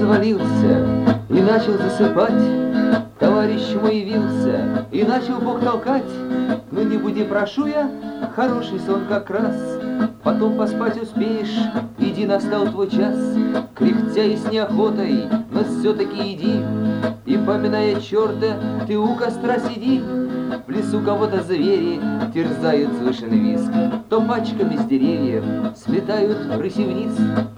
развалился и начал засыпать. Товарищ мой явился и начал бок толкать. Ну не буди, прошу я, хороший сон как раз. Потом поспать успеешь, иди, настал твой час. Кряхтя и с неохотой, но все-таки иди. И, поминая черта, ты у костра сиди. В лесу кого-то звери терзают слышен визг. То пачками с деревьев слетают рыси вниз.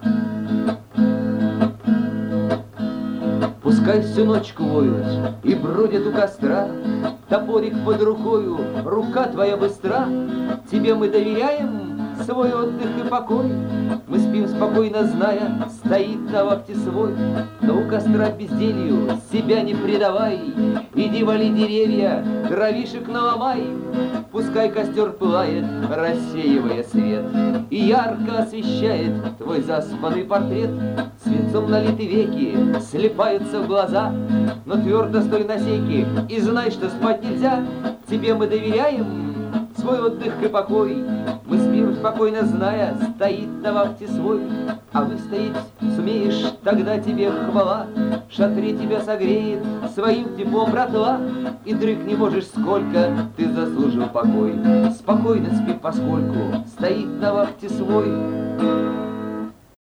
Пускай всю ночку воют и бродят у костра. Топорик под рукою, рука твоя быстра. Тебе мы доверяем свой отдых и покой. Мы спим спокойно, зная, стоит на вахте свой. Но у костра безделью себя не предавай. Иди вали деревья, дровишек наломай. Пускай костер пылает, рассеивая свет, и ярко освещает твой заспанный портрет. Свинцом налиты веки, слепаются в глаза, но твердо стой на сейке и знай, что спать нельзя. Тебе мы доверяем свой отдых и покой. Мы спим спокойно, зная, стоит на вахте свой. А выстоять сумеешь, тогда тебе хвала. В шатре тебя согреет своим теплом братва. И дрых не можешь, сколько ты заслужил покой. Спокойно спи, поскольку стоит на вахте свой.